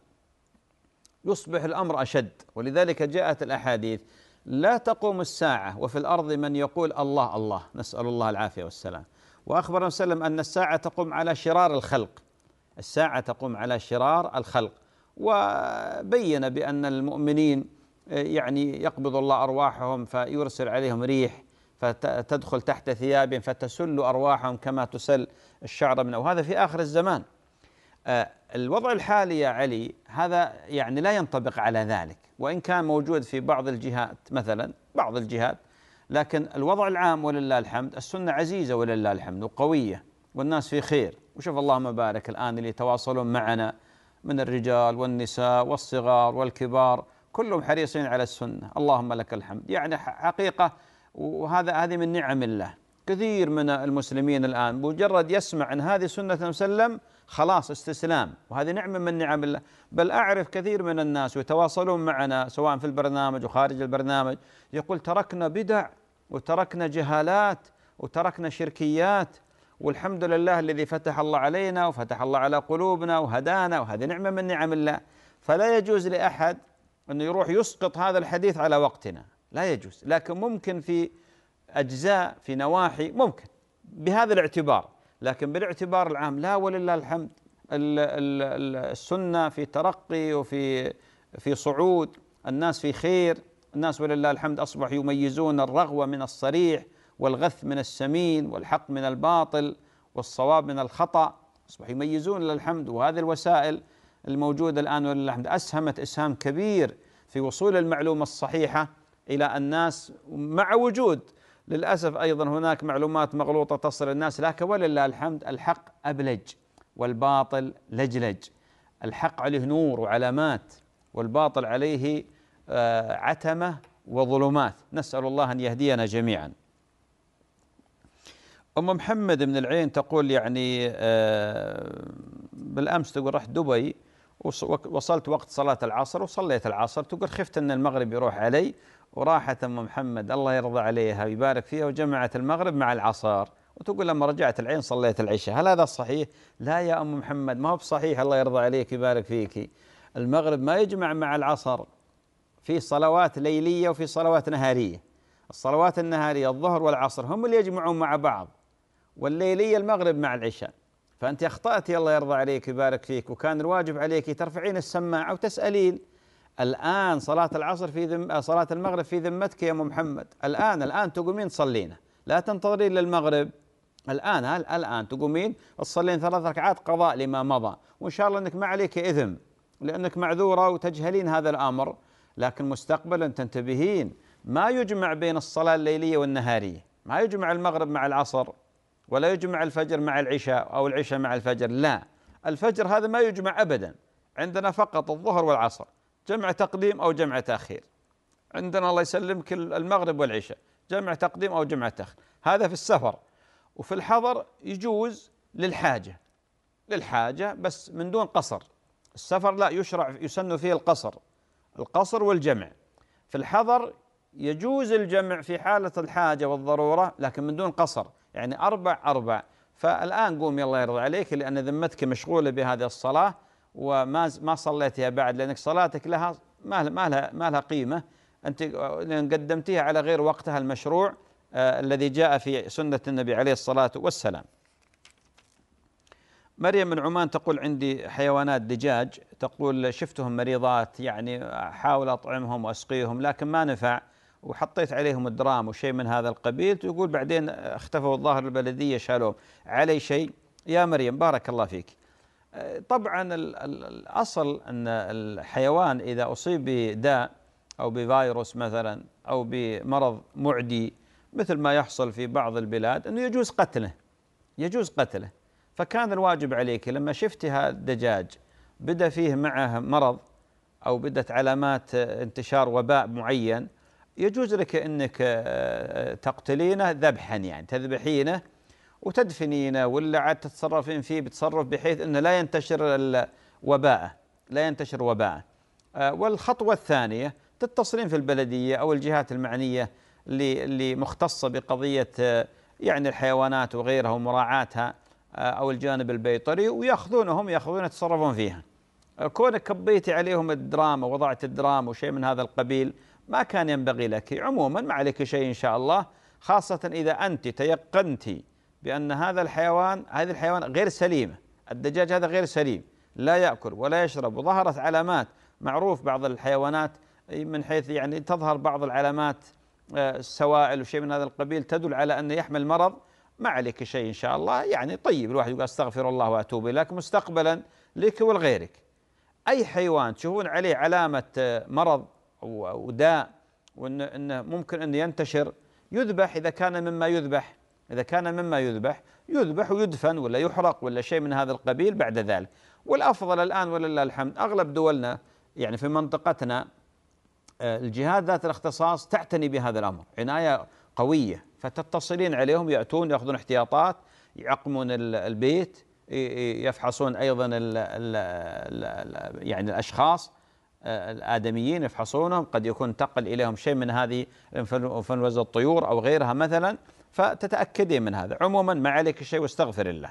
يصبح الأمر أشد، ولذلك جاءت الأحاديث لا تقوم الساعة وفي الأرض من يقول الله الله، نسأل الله العافية والسلام، وأخبر النبي صلى الله عليه وسلم أن الساعة تقوم على شرار الخلق، الساعة تقوم على شرار الخلق، وبين بأن المؤمنين يعني يقبض الله أرواحهم فيرسل عليهم ريح فتدخل تحت ثيابهم فتسل أرواحهم كما تسل الشعر من، وهذا في آخر الزمان. الوضع الحالي يا علي هذا يعني لا ينطبق على ذلك، وإن كان موجود في بعض الجهات مثلا بعض الجهات، لكن الوضع العام ولله الحمد السنة عزيزة ولله الحمد وقوية والناس في خير. وشوف اللهم بارك الآن اللي يتواصلون معنا من الرجال والنساء والصغار والكبار كلهم حريصين على السنة، اللهم لك الحمد. يعني حقيقة وهذا هذه من نعم الله. كثير من المسلمين الآن مجرد يسمع عن هذه سنة النبي صلى الله عليه وسلم خلاص استسلام، وهذه نعمة من نعم الله. بل أعرف كثير من الناس ويتواصلون معنا سواء في البرنامج وخارج البرنامج يقول تركنا بدع وتركنا جهالات وتركنا شركيات، والحمد لله الذي فتح الله علينا وفتح الله على قلوبنا وهدانا، وهذه نعمة من نعم الله. فلا يجوز لأحد أنه يروح يسقط هذا الحديث على وقتنا، لا يجوز. لكن ممكن في أجزاء في نواحي ممكن بهذا الاعتبار، لكن بالاعتبار العام لا ولله الحمد. السنة في ترقي وفي في صعود، الناس في خير، الناس ولله الحمد أصبحوا يميزون الرغوة من الصريح والغث من السمين والحق من الباطل والصواب من الخطأ، أصبحوا يميزون لله الحمد. وهذه الوسائل الموجودة الآن ولله الحمد أسهمت إسهام كبير في وصول المعلومة الصحيحة إلى الناس، مع وجود للأسف أيضا هناك معلومات مغلوطة تصل الناس، لكن ولله الحمد الحق أبلج والباطل لجلج. الحق عليه نور وعلامات، والباطل عليه عتمة وظلمات. نسأل الله أن يهدينا جميعا. أم محمد من العين تقول يعني بالأمس تقول رحت دبي وصلت وقت صلاة العصر وصليت العصر، تقول خفت أن المغرب يروح علي، وراحت أم محمد الله يرضى عليها ويبارك فيها وجمعت المغرب مع العصر، وتقول لما رجعت العين صليت العشاء. هل هذا صحيح؟ لا يا أم محمد، ما هو بصحيح. الله يرضى عليك ويبارك فيك. المغرب ما يجمع مع العصر، في صلوات ليلية وفي صلوات نهارية. الصلوات النهارية الظهر والعصر هم اللي يجمعون مع بعض، والليلية المغرب مع العشاء. فأنت أخطأتي الله يرضى عليك ويبارك فيك، وكان الواجب عليك ترفعين السماعة وتسألين. الآن صلاة العصر في ذم... صلاة المغرب في ذمتك يا أم محمد، الآن الآن تقومين تصلين، لا تنتظرين للمغرب. الآن الآن تقومين تصلين ثلاث ركعات قضاء لما مضى، وإن شاء الله أنك ما عليك إثم لأنك معذورة وتجهلين هذا الأمر. لكن مستقبلا تنتبهين، ما يجمع بين الصلاة الليلية والنهارية، ما يجمع المغرب مع العصر، ولا يجمع الفجر مع العشاء أو العشاء مع الفجر. لا، الفجر هذا ما يجمع أبدا، عندنا فقط الظهر والعصر، جمع تقديم أو جمع تأخير. عندنا الله يسلمك المغرب والعشاء جمع تقديم أو جمع تأخير. هذا في السفر. وفي الحضر يجوز للحاجة للحاجة بس من دون قصر. السفر لا، يشرع يسن فيه القصر القصر والجمع. في الحضر يجوز الجمع في حالة الحاجة والضرورة، لكن من دون قصر، يعني أربع أربع. فالآن قومي الله يرضى عليك، لأن ذمتك مشغولة بهذه الصلاة وما ما صليتها بعد، لأنك صلاتك لها ما لها ما لها قيمة، أنت قدمتيها على غير وقتها المشروع آه الذي جاء في سنة النبي عليه الصلاة والسلام. مريم من عمان تقول عندي حيوانات دجاج، تقول شفتهم مريضات، يعني أحاول أطعمهم وأسقيهم لكن ما نفع، وحطيت عليهم الدرام وشيء من هذا القبيل، تقول بعدين اختفوا الظاهر البلدية شالوهم، علي شيء؟ يا مريم بارك الله فيك. طبعا الأصل أن الحيوان إذا أصيب بداء أو بفيروس مثلا أو بمرض معدي مثل ما يحصل في بعض البلاد أنه يجوز قتله يجوز قتله فكان الواجب عليك لما شفتها الدجاج بدأ فيه معه مرض أو بدأت علامات انتشار وباء معين، يجوز لك أنك تقتلينه ذبحا، يعني تذبحينه وتدفنينه ولا عاد تتصرفين فيه بتصرف بحيث أنه لا ينتشر الوباء لا ينتشر وباء. والخطوة الثانية تتصلين في البلدية أو الجهات المعنية اللي مختصة بقضية يعني الحيوانات وغيرها ومراعاتها أو الجانب البيطري، ويأخذونهم يأخذون يتصرفون فيها. كونك كبيتي عليهم الدراما ووضعت الدراما وشيء من هذا القبيل ما كان ينبغي لك. عموما ما عليك شيء إن شاء الله، خاصة إذا أنت تيقنتي بأن هذا الحيوان هذه الحيوان غير سليمة، الدجاج هذا غير سليم، لا يأكل ولا يشرب. وظهرت علامات، معروف بعض الحيوانات من حيث يعني تظهر بعض العلامات السوائل وشيء من هذا القبيل تدل على أنه يحمل مرض، ما عليك شيء إن شاء الله. يعني طيب الواحد يقول أستغفر الله وأتوب إليك مستقبلا لك ولغيرك. أي حيوان تشوفون عليه علامة مرض أو داء وأنه ممكن أن ينتشر يذبح. إذا كان مما يذبح إذا كان مما يذبح يذبح ويدفن ولا يحرق ولا شيء من هذا القبيل بعد ذلك. والأفضل الآن ولله الحمد أغلب دولنا يعني في منطقتنا الجهات ذات الاختصاص تعتني بهذا الأمر عناية قوية، فتتصلين عليهم يأتون يأخذون احتياطات، يعقمون البيت، يفحصون أيضا ال ال ال يعني الأشخاص الآدميين يفحصونهم، قد يكون انتقل إليهم شيء من هذه انفلونزا الطيور أو غيرها مثلا، فتتأكدين من هذا. عموما ما عليك شيء واستغفر الله.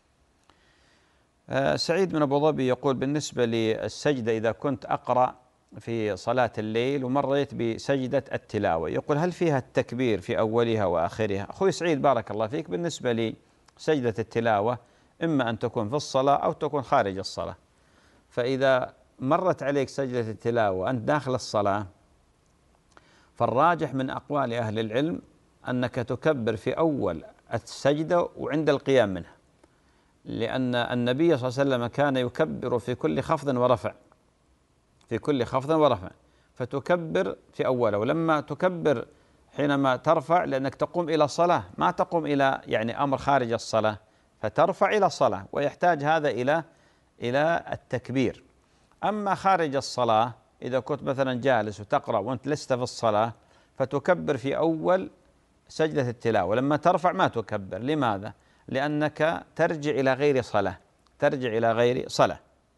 سعيد من أبو ظبي يقول بالنسبة للسجدة إذا كنت أقرأ في صلاة الليل ومريت بسجدة التلاوة، يقول هل فيها التكبير في أولها وآخرها؟ أخوي سعيد بارك الله فيك، بالنسبة لسجدة التلاوة إما أن تكون في الصلاة أو تكون خارج الصلاة. فإذا مرت عليك سجدة التلاوة وأنت داخل الصلاة فالراجح من أقوال أهل العلم أنك تكبر في أول السجدة وعند القيام منها، لأن النبي صلى الله عليه وسلم كان يكبر في كل خفض ورفع في كل خفض ورفع فتكبر في أوله. ولما تكبر حينما ترفع لأنك تقوم إلى صلاة، ما تقوم إلى يعني أمر خارج الصلاة، فترفع إلى الصلاة ويحتاج هذا إلى إلى التكبير. أما خارج الصلاة إذا كنت مثلا جالس وتقرأ وأنت لست في الصلاة فتكبر في أول سجدة التلاوة، لما ترفع ما تكبر. لماذا؟ لأنك ترجع إلى غير صلاة ترجع إلى غير صلاة.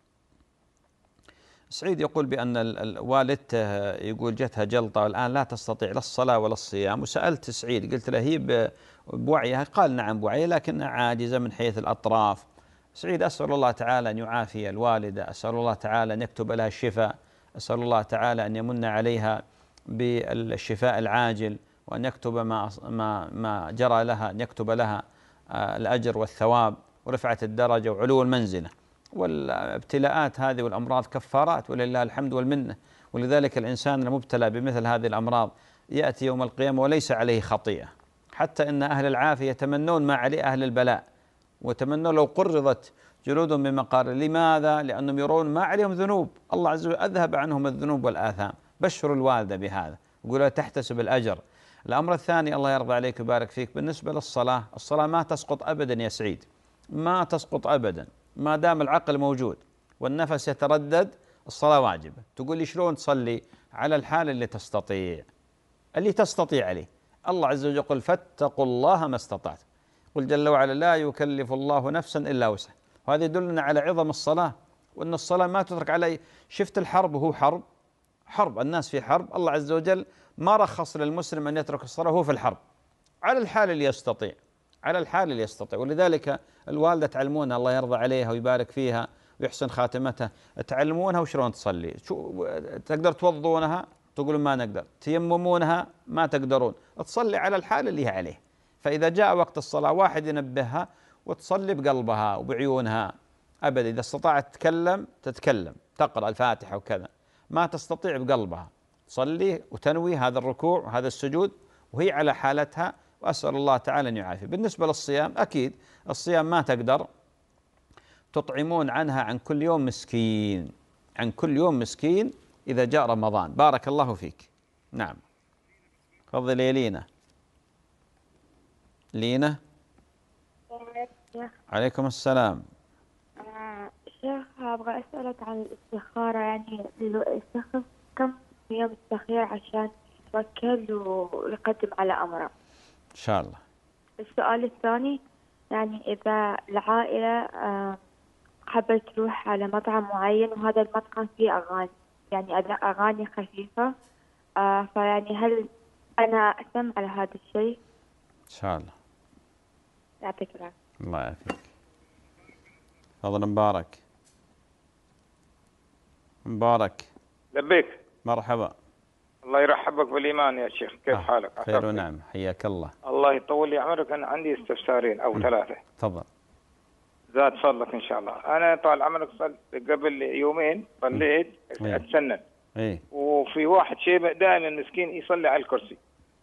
سعيد يقول بأن والدته يقول جتها جلطة والآن لا تستطيع لا الصلاة ولا الصيام، وسألت سعيد قلت له هي بوعيها؟ قال نعم بوعيها لكنها عاجزة من حيث الأطراف. سعيد أسأل الله تعالى أن يعافي الوالدة، أسأل الله تعالى أن يكتب لها الشفاء، أسأل الله تعالى أن يمن عليها بالشفاء العاجل، وأن يكتب ما ما ما جرى لها، أن يكتب لها الأجر والثواب ورفعة الدرجة وعلو المنزلة. والابتلاءات هذه والأمراض كفارات ولله الحمد والمنة، ولذلك الإنسان المبتلى بمثل هذه الأمراض يأتي يوم القيامة وليس عليه خطيئة. حتى إن أهل العافية يتمنون ما عليه أهل البلاء، وتمنوا لو قرضت جلودهم بمقار. لماذا؟ لأنهم يرون ما عليهم ذنوب، الله عز وجل أذهب عنهم الذنوب والآثام. بشروا الوالدة بهذا وقولوا تحتسب الأجر. الأمر الثاني الله يرضى عليك ويبارك فيك بالنسبة للصلاة، الصلاة ما تسقط أبدا يا سعيد، ما تسقط أبدا ما دام العقل موجود والنفس يتردد، الصلاة واجبة. تقول لي شلون تصلي؟ على الحال اللي تستطيع اللي تستطيع عليه. الله عز وجل يقول فاتقوا الله ما استطعت، قل جل وعلا لا يكلف الله نفسا إلا وسعها. وهذا يدلنا على عظم الصلاة، وأن الصلاة ما تترك على. شفت الحرب وهو حرب حرب الناس في حرب، الله عز وجل ما رخص للمسلم أن يترك الصلاة وهو في الحرب، على الحال اللي يستطيع على الحال اللي يستطيع. ولذلك الوالدة تعلمونها الله يرضى عليها ويبارك فيها ويحسن خاتمتها، تعلمونها وشلون تصلي. شو تقدر توضونها؟ تقولون ما نقدر. تيممونها؟ ما تقدرون. تصلي على الحال اللي هي عليه. فإذا جاء وقت الصلاة واحد ينبهها وتصلي بقلبها وبعيونها أبدا. إذا استطاعت تتكلم تتكلم تقرأ الفاتحة وكذا، ما تستطيع بقلبها تصلي وتنوي هذا الركوع وهذا السجود وهي على حالتها، وأسأل الله تعالى أن يعافي. بالنسبة للصيام أكيد الصيام ما تقدر، تطعمون عنها عن كل يوم مسكين عن كل يوم مسكين إذا جاء رمضان. بارك الله فيك. نعم تفضل يا لينا. لينا عليكم السلام. شيخ أبغى أسألك عن الاستخارة، يعني الشخص كم يوم يستخير عشان يتوكل ويقدم على أمره؟ إن شاء الله. السؤال الثاني، يعني إذا العائلة حبت تروح على مطعم معين وهذا المطعم فيه أغاني، يعني أداء أغاني خفيفة، فيعني هل أنا أسمع على هذا الشيء؟ إن شاء الله. يعطيك العافية. الله يعافيك. تفضل مبارك. مبارك. لبيك. مرحبا. الله يرحبك بالإيمان يا شيخ، كيف آه. حالك؟ خير ونعم، حياك الله. الله يطول لي عمرك. أنا عندي استفسارين أو م. ثلاثة. تفضل. زاد فضلك إن شاء الله. أنا طال عمرك صل قبل يومين صليت أتسنن. إيه. وفي واحد شيبة دائما مسكين يصلي على الكرسي.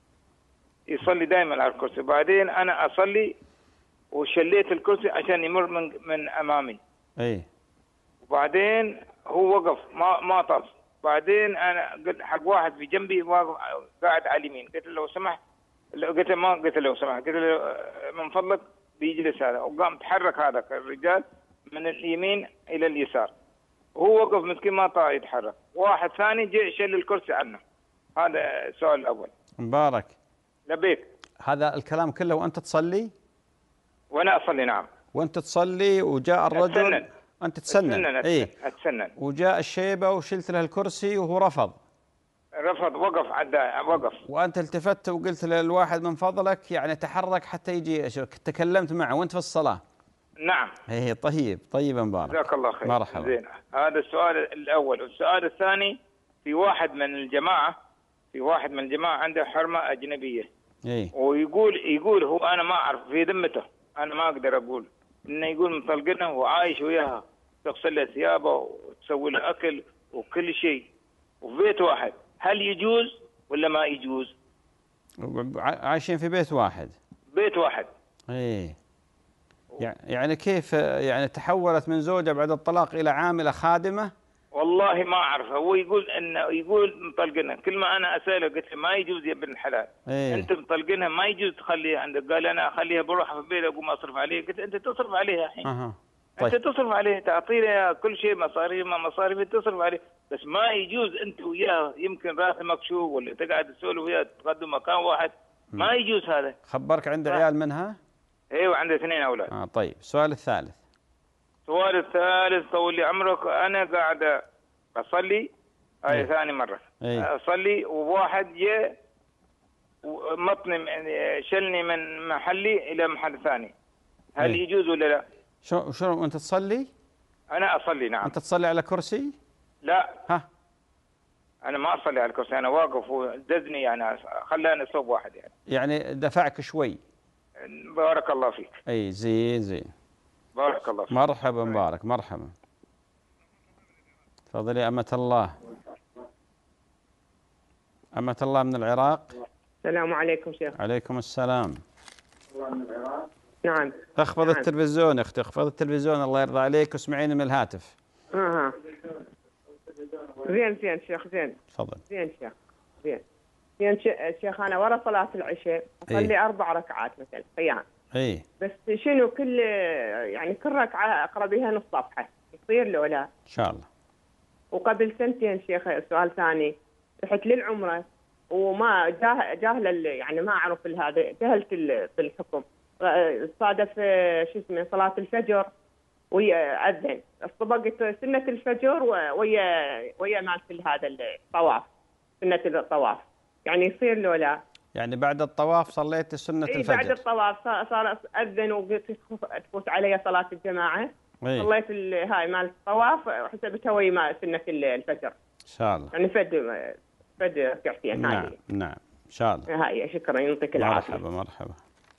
يصلي دائما على الكرسي، بعدين أنا أصلي وشليت الكرسي عشان يمر من من أمامي. إيه. وبعدين هو وقف ما ما طاف. بعدين انا قلت حق واحد في جنبي واقف قاعد على اليمين، قلت له لو سمحت، قلت له ما قلت له لو سمحت، قلت له من فضلك بيجلس هذا، وقام تحرك هذا الرجال من اليمين الى اليسار، وهو وقف مسكين ما طاق يتحرك. واحد ثاني جاء شل الكرسي عنه. هذا السؤال الاول. مبارك. لبيك. هذا الكلام كله وانت تصلي؟ وانا اصلي نعم. وانت تصلي وجاء الرجل أتسنن. انت تسنن. أتسنن. ايه اتسنن. وجاء الشيبه وشلت له الكرسي وهو رفض. رفض، وقف عدا وقف. وانت التفت وقلت للواحد من فضلك يعني تحرك حتى يجي، تكلمت معه وانت في الصلاه. نعم. ايه طيب طيب مبارك. جزاك الله خير. مرحبا. زين، هذا السؤال الاول. والسؤال الثاني، في واحد من الجماعه في واحد من الجماعه عنده حرمه اجنبيه. ايه. ويقول يقول هو انا ما اعرف في ذمته، انا ما اقدر اقول انه يقول مطلقنه وعايش وياها، تغسل له ثيابه وتسوي له اكل وكل شيء وفي بيت واحد، هل يجوز ولا ما يجوز؟ عايشين في بيت واحد. بيت واحد. ايه. يعني كيف يعني تحولت من زوجة بعد الطلاق إلى عاملة خادمة؟ والله ما أعرف. هو يقول إنه يقول مطلقنها، كل ما أنا أسأله قلت له ما يجوز يا ابن الحلال. إيه؟ أنت مطلقنها ما يجوز تخليها عندك. قال أنا أخليها بروحها في البيت أقوم أصرف عليها. قلت أنت تصرف عليها الحين. أها. طيب. أنت تصرف عليها، تعطيها كل شيء، مصاريف ما مصاريف تصرف عليه، بس ما يجوز أنت وياه يمكن راسه مكشوف ولا تقعد تسولف وياه تقدم مكان واحد، ما يجوز هذا. خبرك عنده عيال منها؟ ايوه عنده اثنين اولاد. اه طيب، السؤال الثالث. السؤال الثالث طول لي عمرك، انا قاعد اصلي هاي ايه؟ ثاني مره. ايه؟ اصلي وواحد جاء مطني شلني من محلي الى محل ثاني، هل ايه؟ يجوز ولا لا؟ شو شو انت تصلي؟ انا اصلي نعم. انت تصلي على كرسي؟ لا. ها؟ انا ما اصلي على الكرسي، انا واقف ودزني يعني، خلاني صوب واحد يعني. يعني دفعك شوي. بارك الله فيك. اي زين زين. بارك الله فيك. مرحبا مبارك، مرحبا. تفضلي أمة الله. أمة الله من العراق. السلام عليكم شيخ. عليكم السلام. نعم. اخفض نعم. التلفزيون اختي، اخفض التلفزيون الله يرضى عليك واسمعيني من الهاتف. اها. زين زين شيخ زين. تفضل. زين شيخ. زين. زين شيخ، انا ورا صلاة العشاء اصلي ايه؟ اربع ركعات مثلا قيام. اي. بس شنو كل يعني كل ركعة اقرا بها نص صفحة، يصير لو لا؟ ان شاء الله. وقبل سنتين شيخ سؤال ثاني، رحت للعمرة وما جاهل يعني ما اعرف هذا، جهلت بالحكم، صادف شو اسمه صلاة الفجر ويأذن، طبقت سنة الفجر ويا ويا مالت هذا الطواف، سنة الطواف، يعني يصير له لا؟ يعني بعد الطواف صليت سنة إيه الفجر؟ بعد الطواف صار أذن وتفوت علي صلاة الجماعة. إيه؟ صليت هاي مال الطواف وحسبتها ويا ما سنة الفجر. إن شاء الله. يعني فد فد ركعتين. نعم هاي. نعم إن شاء الله. هاي شكرا، يعطيك العافية. مرحبا مرحبا.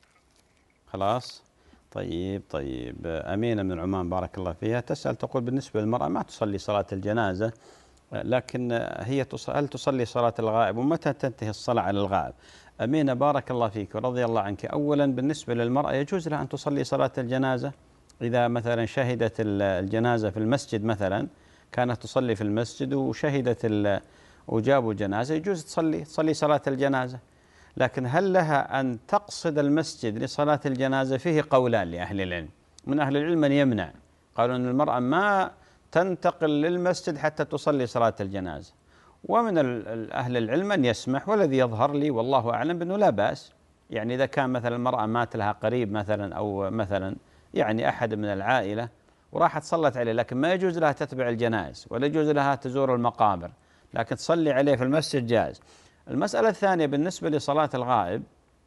خلاص. طيب طيب. أمينة من عمان بارك الله فيها تسأل تقول بالنسبة للمرأة ما تصلي صلاة الجنازة، لكن هي هل تصلي صلاة الغائب ومتى تنتهي الصلاة على الغائب؟ أمينة بارك الله فيك ورضي الله عنك. أولا بالنسبة للمرأة يجوز لها أن تصلي صلاة الجنازة إذا مثلا شهدت الجنازة في المسجد، مثلا كانت تصلي في المسجد وشهدت وجابوا جنازة، يجوز تصلي تصلي صلاة الجنازة. لكن هل لها أن تقصد المسجد لصلاة الجنازة؟ فيه قولان لأهل العلم. من أهل العلم من يمنع، قالوا أن المرأة ما تنتقل للمسجد حتى تصلي صلاة الجنازة، ومن أهل العلم من يسمح، والذي يظهر لي والله أعلم بأنه لا بأس. يعني إذا كان مثلا المرأة مات لها قريب مثلا أو مثلا يعني أحد من العائلة وراحت صلت عليه، لكن ما يجوز لها تتبع الجنائز ولا يجوز لها تزور المقابر، لكن تصلي عليه في المسجد جائز. المسألة الثانية بالنسبة لصلاة الغائب،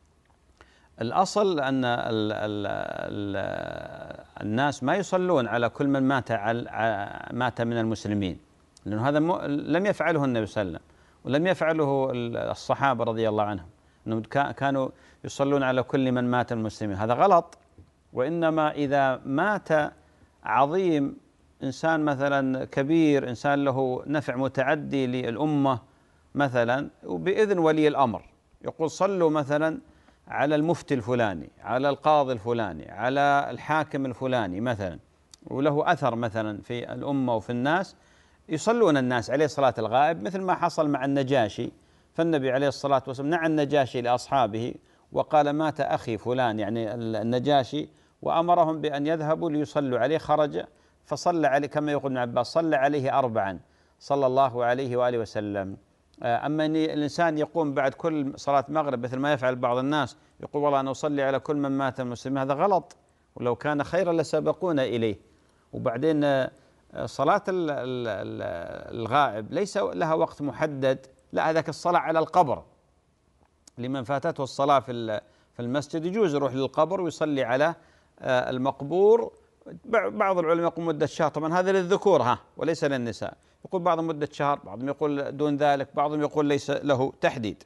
الأصل أن ال ال ال الناس ما يصلون على كل من مات مات من المسلمين، لأنه هذا لم يفعله النبي صلى الله عليه وسلم، ولم يفعله الصحابة رضي الله عنهم، أنهم كانوا يصلون على كل من مات المسلمين، هذا غلط. وإنما إذا مات عظيم، إنسان مثلا كبير، إنسان له نفع متعدي للأمة مثلا، وبإذن ولي الأمر يقول صلوا مثلا على المفتي الفلاني، على القاضي الفلاني، على الحاكم الفلاني مثلا، وله أثر مثلا في الأمة وفي الناس، يصلون الناس عليه صلاة الغائب، مثل ما حصل مع النجاشي. فالنبي عليه الصلاة والسلام نعى النجاشي لأصحابه وقال مات أخي فلان، يعني النجاشي، وأمرهم بأن يذهبوا ليصلوا عليه. خرج فصلى عليه كما يقول ابن عباس صلى عليه أربعا صلى الله عليه وآله وسلم. أما أن الإنسان يقوم بعد كل صلاة مغرب مثل ما يفعل بعض الناس، يقول والله أنا أصلي على كل من مات المسلمين، هذا غلط، ولو كان خيرا لسبقونا إليه. وبعدين صلاة الغائب ليس لها وقت محدد، لا، هذاك الصلاة على القبر، لمن فاتته الصلاة في في المسجد يجوز يروح للقبر ويصلي على المقبور. بعض العلماء يقول مدة شهر، طبعا هذا للذكور ها وليس للنساء، يقول بعضهم مدة شهر، بعضهم يقول دون ذلك، بعضهم يقول ليس له تحديد.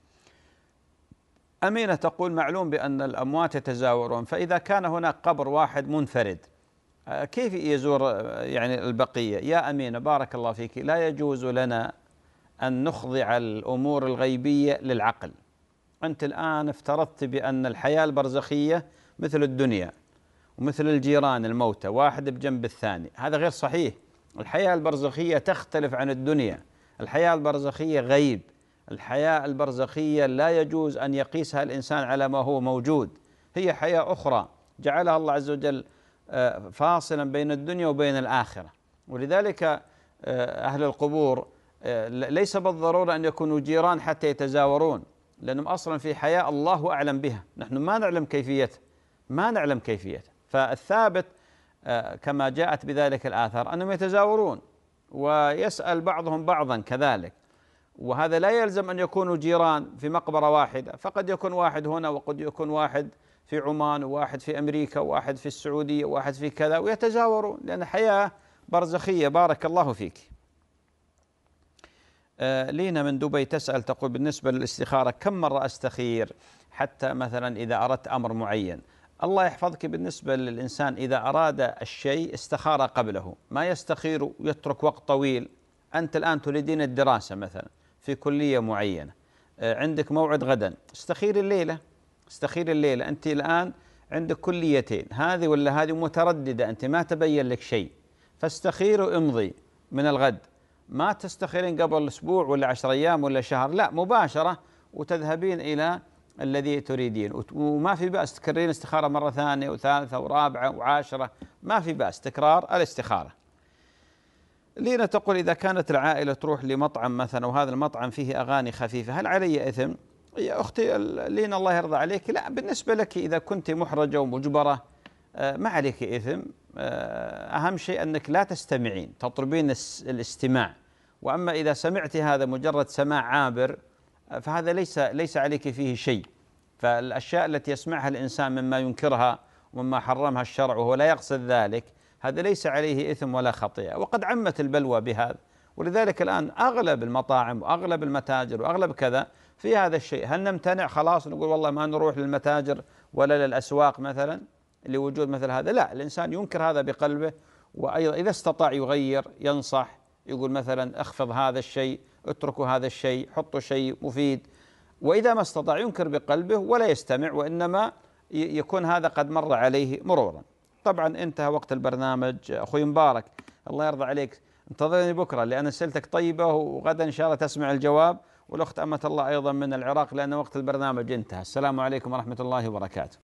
أمينة تقول معلوم بأن الأموات يتزاورون، فإذا كان هناك قبر واحد منفرد كيف يزور يعني البقية؟ يا أمينة بارك الله فيك، لا يجوز لنا أن نخضع الأمور الغيبية للعقل. أنت الآن افترضت بأن الحياة البرزخية مثل الدنيا ومثل الجيران الموتى، واحد بجنب الثاني، هذا غير صحيح. الحياة البرزخية تختلف عن الدنيا، الحياة البرزخية غيب، الحياة البرزخية لا يجوز أن يقيسها الإنسان على ما هو موجود، هي حياة أخرى جعلها الله عز وجل فاصلا بين الدنيا وبين الآخرة. ولذلك أهل القبور ليس بالضرورة أن يكونوا جيران حتى يتزاورون، لأنهم أصلا في حياة الله أعلم بها، نحن ما نعلم كيفيتها، ما نعلم كيفيتها. فالثابت كما جاءت بذلك الآثار أنهم يتزاورون ويسأل بعضهم بعضا كذلك، وهذا لا يلزم أن يكونوا جيران في مقبرة واحدة، فقد يكون واحد هنا وقد يكون واحد في عمان وواحد في أمريكا وواحد في السعودية وواحد في كذا، ويتزاورون لأن حياة برزخية. بارك الله فيك. آه لينا من دبي تسأل تقول بالنسبة للاستخارة كم مرة أستخير حتى مثلا إذا أردت أمر معين؟ الله يحفظك، بالنسبة للإنسان إذا أراد الشيء استخار قبله، ما يستخير ويترك وقت طويل. أنت الآن تريدين الدراسة مثلا في كلية معينة، آه عندك موعد غدا، استخير الليلة، استخير الليلة. أنت الآن عندك كليتين، هذه ولا هذه، مترددة أنت ما تبين لك شيء، فاستخير وامضي من الغد. ما تستخيرين قبل أسبوع ولا عشر أيام ولا شهر، لا، مباشرة وتذهبين إلى الذي تريدين، وما في بأس تكررين استخارة مرة ثانية وثالثة ورابعة وعاشرة، ما في بأس تكرار الاستخارة. لينا تقول إذا كانت العائلة تروح لمطعم مثلا وهذا المطعم فيه أغاني خفيفة، هل علي إثم؟ يا أختي لينا الله يرضى عليك، لا، بالنسبة لك إذا كنت محرجة ومجبرة ما عليك إثم، أهم شيء أنك لا تستمعين، تطلبين الاستماع. وأما إذا سمعت هذا مجرد سماع عابر فهذا ليس ليس عليك فيه شيء. فالأشياء التي يسمعها الإنسان مما ينكرها ومما حرمها الشرع وهو لا يقصد ذلك، هذا ليس عليه إثم ولا خطيئة، وقد عمت البلوى بهذا. ولذلك الآن أغلب المطاعم وأغلب المتاجر وأغلب كذا في هذا الشيء. هل نمتنع خلاص نقول والله ما نروح للمتاجر ولا للأسواق مثلا لوجود مثل هذا؟ لا، الإنسان ينكر هذا بقلبه، وأيضا إذا استطاع يغير، ينصح، يقول مثلا اخفض هذا الشيء، اتركوا هذا الشيء، حطوا شيء مفيد. وإذا ما استطاع ينكر بقلبه ولا يستمع، وإنما يكون هذا قد مر عليه مرورا. طبعا انتهى وقت البرنامج. أخوي مبارك الله يرضى عليك، انتظرني بكرة لأن أسئلتك طيبة، وغدا إن شاء الله تسمع الجواب، والأخت أمة الله أيضا من العراق لأن وقت البرنامج انتهى. السلام عليكم ورحمة الله وبركاته.